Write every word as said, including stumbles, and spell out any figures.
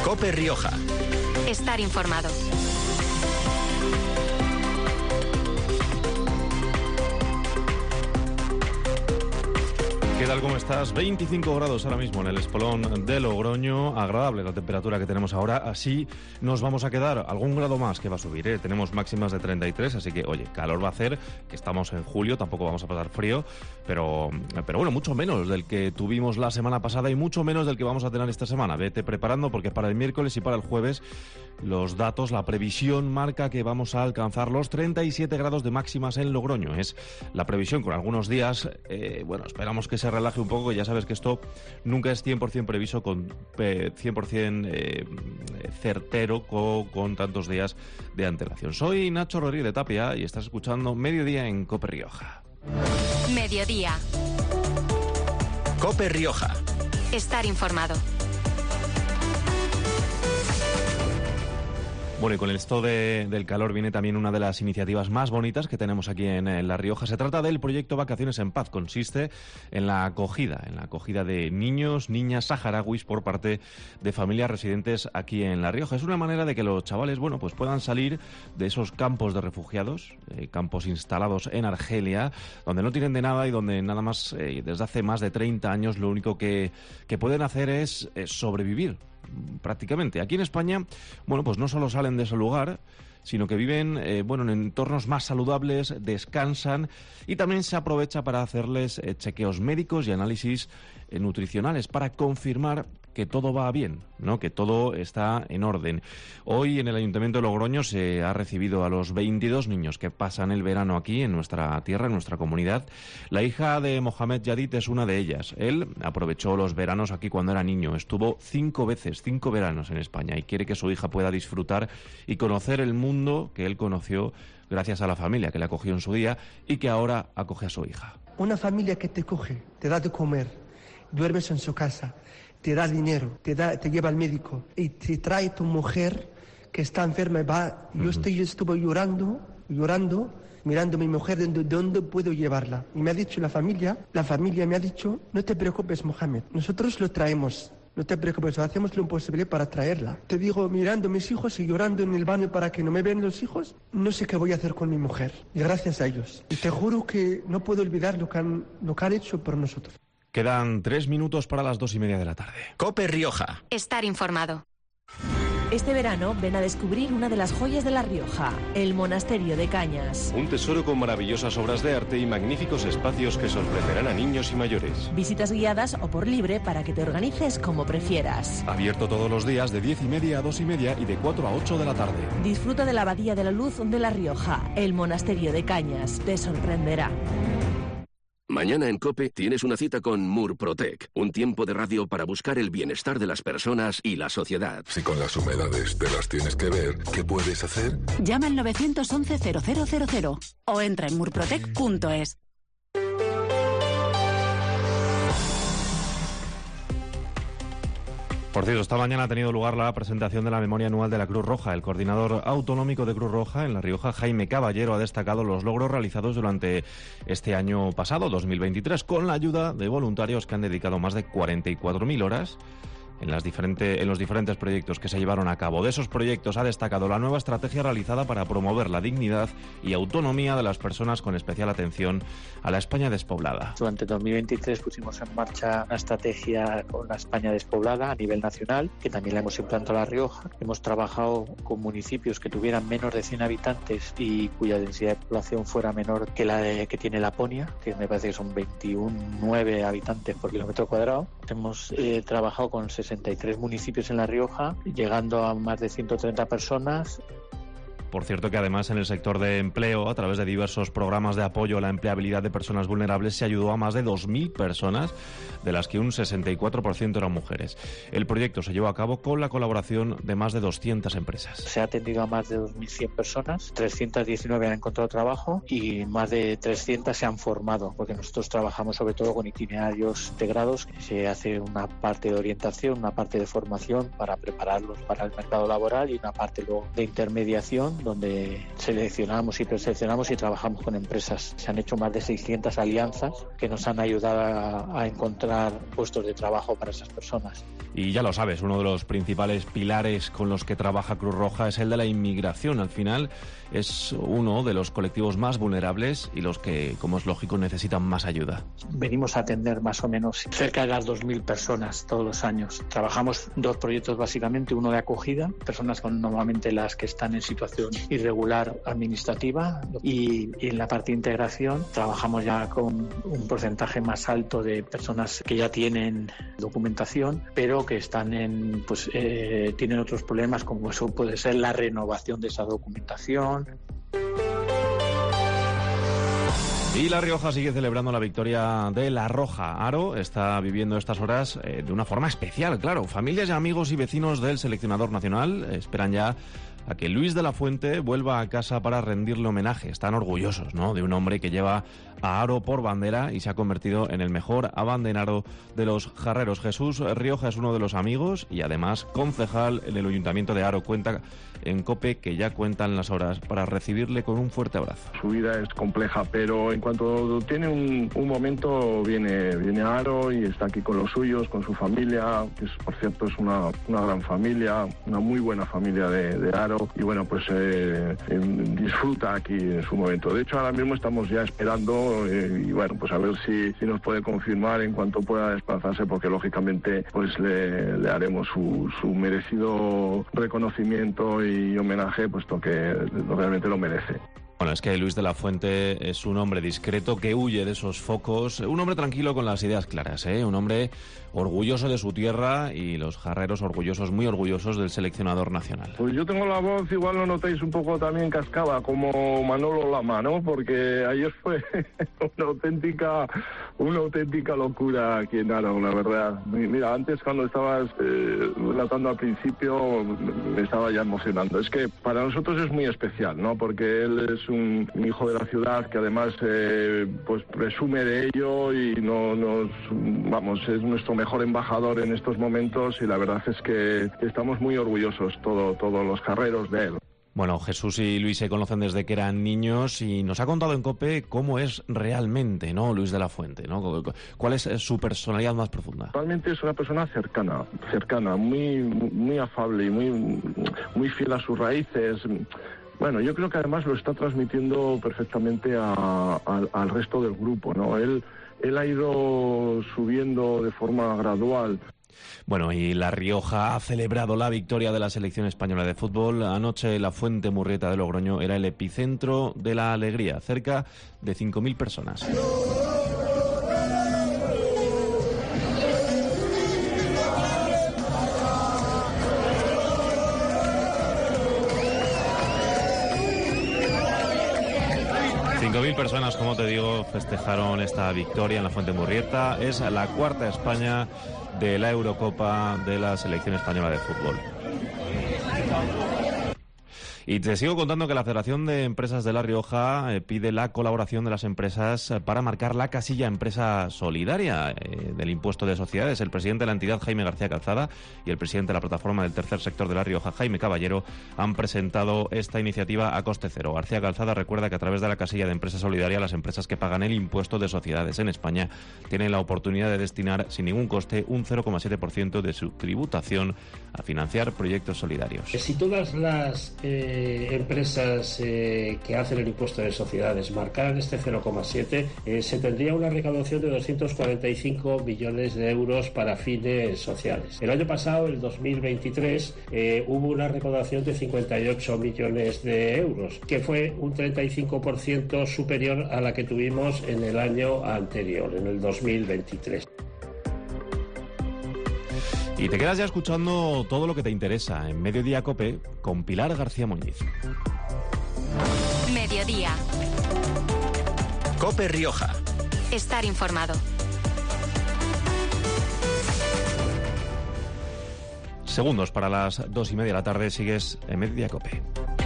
COPE Rioja. Estar informado. ¿Qué tal? ¿Cómo estás? veinticinco grados ahora mismo en el espolón de Logroño. Agradable la temperatura que tenemos ahora. Así nos vamos a quedar. Algún grado más que va a subir, ¿eh? Tenemos máximas de treinta y tres, así que, oye, calor va a hacer, que estamos en julio, tampoco vamos a pasar frío, pero, pero bueno, mucho menos del que tuvimos la semana pasada y mucho menos del que vamos a tener esta semana. Vete preparando porque para el miércoles y para el jueves los datos, la previsión marca que vamos a alcanzar los treinta y siete grados de máximas en Logroño. Es la previsión con algunos días, eh, bueno, esperamos que se relaje un poco, ya sabes que esto nunca es cien por ciento previsto, con eh, cien por ciento eh, certero con, con tantos días de antelación. Soy Nacho Rodríguez de Tapia y estás escuchando Mediodía en COPE Rioja. Mediodía. COPE Rioja. Estar informado. Bueno, y con esto de, del calor viene también una de las iniciativas más bonitas que tenemos aquí en, en La Rioja. Se trata del proyecto Vacaciones en Paz. Consiste en la acogida, en la acogida de niños, niñas saharauis por parte de familias residentes aquí en La Rioja. Es una manera de que los chavales, bueno, pues puedan salir de esos campos de refugiados, eh, campos instalados en Argelia, donde no tienen de nada y donde nada más, eh, desde hace más de treinta años, lo único que, que pueden hacer es, es sobrevivir. Prácticamente. Aquí en España, bueno, pues no solo salen de ese lugar, sino que viven, eh, bueno, en entornos más saludables, descansan y también se aprovecha para hacerles eh, chequeos médicos y análisis eh, nutricionales para confirmar que todo va bien, ¿no? Que todo está en orden. Hoy en el Ayuntamiento de Logroño se ha recibido a los veintidós niños que pasan el verano aquí en nuestra tierra, en nuestra comunidad. La hija de Mohamed Yadid es una de ellas. Él aprovechó los veranos aquí cuando era niño. Estuvo cinco veces, cinco veranos en España y quiere que su hija pueda disfrutar y conocer el mundo que él conoció gracias a la familia que le acogió en su día y que ahora acoge a su hija. Una familia que te coge, te da de comer, duermes en su casa, te da dinero, te da, te lleva al médico y te trae tu mujer que está enferma. Va, yo uh-huh. estoy, yo estuve llorando, llorando, mirando a mi mujer de, de dónde puedo llevarla. Y me ha dicho la familia, la familia me ha dicho, no te preocupes, Mohamed, nosotros lo traemos. No te preocupes, hacemos lo imposible para traerla. Te digo, mirando a mis hijos y llorando en el baño para que no me vean los hijos, no sé qué voy a hacer con mi mujer. Y gracias a ellos. Y te juro que no puedo olvidar lo que han, lo que han hecho por nosotros. Quedan tres minutos para las dos y media de la tarde. COPE Rioja. Estar informado. Este verano ven a descubrir una de las joyas de La Rioja, el Monasterio de Cañas. Un tesoro con maravillosas obras de arte y magníficos espacios que sorprenderán a niños y mayores. Visitas guiadas o por libre para que te organices como prefieras. Abierto todos los días de diez y media a dos y media y de cuatro a ocho de la tarde. Disfruta de la Abadía de la Luz de La Rioja, el Monasterio de Cañas. Te sorprenderá. Mañana en COPE tienes una cita con Murprotec, un tiempo de radio para buscar el bienestar de las personas y la sociedad. Si con las humedades te las tienes que ver, ¿qué puedes hacer? Llama al nueve once cero cero cero cero o entra en murprotec punto es. Por cierto, esta mañana ha tenido lugar la presentación de la memoria anual de la Cruz Roja. El coordinador autonómico de Cruz Roja en La Rioja, Jaime Caballero, ha destacado los logros realizados durante este año pasado, dos mil veintitrés, con la ayuda de voluntarios que han dedicado más de cuarenta y cuatro mil horas en, las diferente, en los diferentes proyectos que se llevaron a cabo. De esos proyectos ha destacado la nueva estrategia realizada para promover la dignidad y autonomía de las personas, con especial atención a la España despoblada. Durante dos mil veintitrés pusimos en marcha una estrategia con la España despoblada a nivel nacional, que también la hemos implantado a La Rioja. Hemos trabajado con municipios que tuvieran menos de cien habitantes y cuya densidad de población fuera menor que la de, que tiene Laponia, que me parece que son veintiuno coma nueve habitantes por kilómetro cuadrado. Hemos eh, trabajado con sesenta y tres municipios en La Rioja, llegando a más de ciento treinta personas. Por cierto que además en el sector de empleo, a través de diversos programas de apoyo a la empleabilidad de personas vulnerables, se ayudó a más de dos mil personas, de las que un sesenta y cuatro por ciento eran mujeres. El proyecto se llevó a cabo con la colaboración de más de doscientas empresas. Se ha atendido a más de dos mil cien personas, trescientas diecinueve han encontrado trabajo y más de trescientas se han formado, porque nosotros trabajamos sobre todo con itinerarios integrados. Se hace una parte de orientación, una parte de formación para prepararlos para el mercado laboral y una parte luego de intermediación donde seleccionamos y preseleccionamos y trabajamos con empresas. Se han hecho más de seiscientas alianzas que nos han ayudado a, a encontrar puestos de trabajo para esas personas. Y ya lo sabes, uno de los principales pilares con los que trabaja Cruz Roja es el de la inmigración. Al final es uno de los colectivos más vulnerables y los que, como es lógico, necesitan más ayuda. Venimos a atender más o menos cerca de las dos mil personas todos los años. Trabajamos dos proyectos básicamente, uno de acogida, personas con normalmente las que están en situación irregular administrativa, y, y en la parte de integración trabajamos ya con un porcentaje más alto de personas que ya tienen documentación, pero que están en, pues, eh, tienen otros problemas, como eso puede ser la renovación de esa documentación. Y La Rioja sigue celebrando la victoria de La Roja. Aro está viviendo estas horas eh, de una forma especial, claro. Familias y amigos y vecinos del seleccionador nacional esperan ya a que Luis de la Fuente vuelva a casa para rendirle homenaje. Están orgullosos, ¿no?, de un hombre que lleva a Aro por bandera y se ha convertido en el mejor abanderado de los jarreros. Jesús Rioja es uno de los amigos y además concejal en el Ayuntamiento de Aro. Cuenta en COPE que ya cuentan las horas para recibirle con un fuerte abrazo. Su vida es compleja, pero en cuanto tiene un, un momento viene, viene a Aro y está aquí con los suyos, con su familia, que es, por cierto es una, una gran familia, una muy buena familia de, de Aro, y bueno, pues eh, disfruta aquí en su momento. De hecho, ahora mismo estamos ya esperando eh, y bueno, pues a ver si, si nos puede confirmar en cuanto pueda desplazarse, porque lógicamente pues le, le haremos su, su merecido reconocimiento y homenaje, puesto que realmente lo merece. Bueno, es que Luis de la Fuente es un hombre discreto que huye de esos focos, un hombre tranquilo con las ideas claras, ¿eh? Un hombre orgulloso de su tierra y los jarreros orgullosos, muy orgullosos del seleccionador nacional. Pues yo tengo la voz, igual lo notáis un poco también cascada, como Manolo Lama, ¿no? Porque ayer fue una auténtica, una auténtica locura aquí en Aro, la verdad. Mira, antes cuando estabas eh, relatando al principio me estaba ya emocionando. Es que para nosotros es muy especial, ¿no? Porque él es un hijo de la ciudad que además eh, pues presume de ello y no nos, vamos, es nuestro mejor embajador en estos momentos, y la verdad es que estamos muy orgullosos todo, todos los jarreros de él. Bueno, Jesús y Luis se conocen desde que eran niños y nos ha contado en COPE cómo es realmente, ¿no?, Luis de la Fuente, ¿no? ¿Cuál es su personalidad más profunda? Realmente es una persona cercana, cercana, muy, muy afable y muy, muy fiel a sus raíces. Bueno, yo creo que además lo está transmitiendo perfectamente a, a, al resto del grupo, ¿no? Él, él ha ido subiendo de forma gradual. Bueno, y La Rioja ha celebrado la victoria de la selección española de fútbol. Anoche la Fuente Murrieta de Logroño era el epicentro de la alegría, cerca de cinco mil personas. cinco mil personas, como te digo, festejaron esta victoria en la Fuente Murrieta. Es la cuarta España de la Eurocopa de la selección española de fútbol. Y te sigo contando que la Federación de Empresas de La Rioja eh, pide la colaboración de las empresas eh, para marcar la casilla empresa solidaria eh, del impuesto de sociedades. El presidente de la entidad, Jaime García Calzada, y el presidente de la plataforma del tercer sector de La Rioja, Jaime Caballero, han presentado esta iniciativa a coste cero. García Calzada recuerda que a través de la casilla de empresa solidaria, las empresas que pagan el impuesto de sociedades en España tienen la oportunidad de destinar sin ningún coste un cero coma siete por ciento de su tributación a financiar proyectos solidarios. Si todas las eh... empresas eh, que hacen el impuesto de sociedades marcaran este cero coma siete, eh, se tendría una recaudación de doscientos cuarenta y cinco millones de euros para fines sociales. El año pasado, el dos mil veintitrés, eh, hubo una recaudación de cincuenta y ocho millones de euros, que fue un treinta y cinco por ciento superior a la que tuvimos en el año anterior, en el dos mil veintitrés. Y te quedas ya escuchando todo lo que te interesa en Mediodía COPE con Pilar García Muñiz. Mediodía. COPE Rioja. Estar informado. Segundos para las dos y media de la tarde, sigues en Mediodía COPE.